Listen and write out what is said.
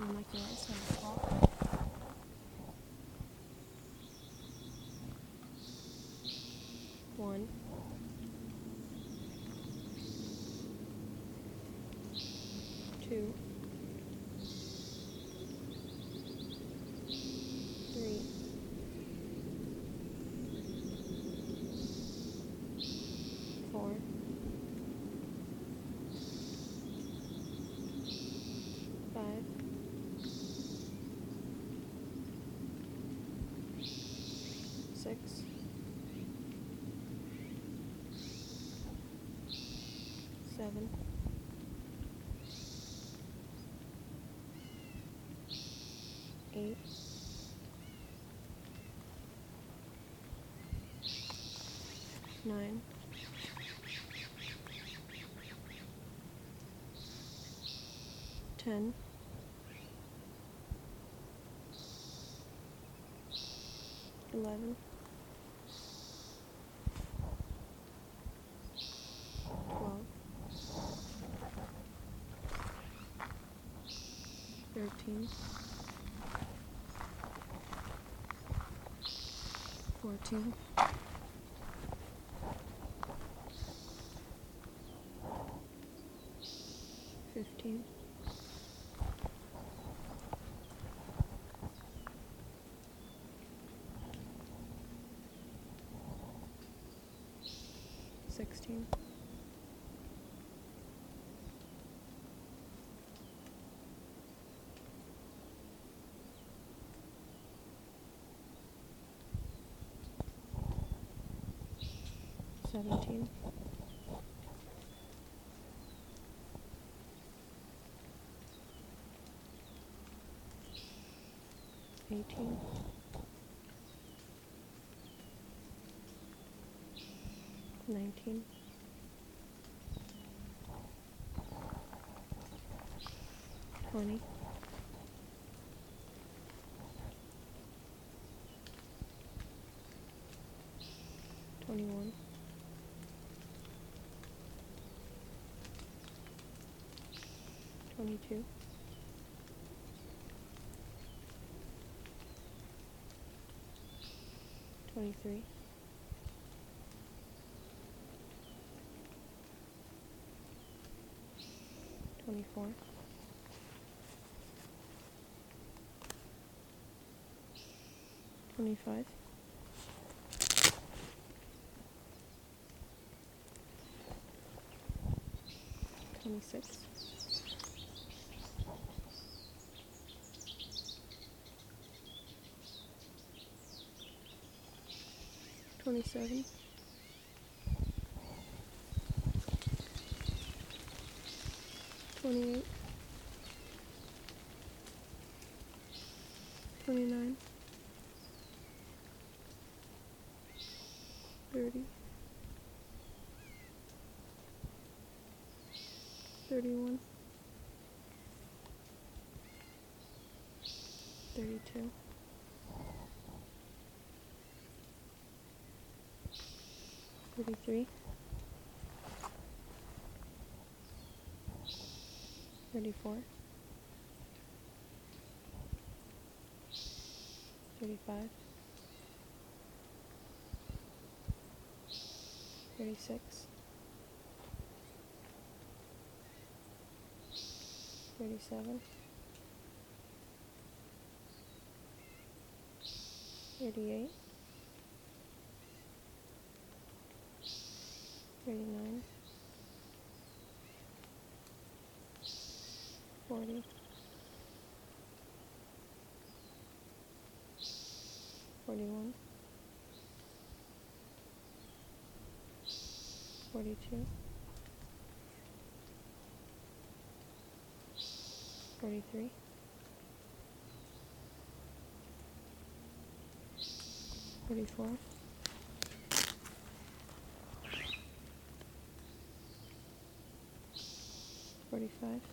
and like your right side of the clock. 1, 2, 3, 4, 5, 6, 7, 8, 9, 10, 11, 12, 13, 14, 15, 16, 17, 18, 19, 20, 21, 22, 23, 24, 25, 26, 27, 28, 29, 30, 31, 32, 33, 34, 35, 36, 37, 38, 39, 40, 41, 42, 43, 44, 45,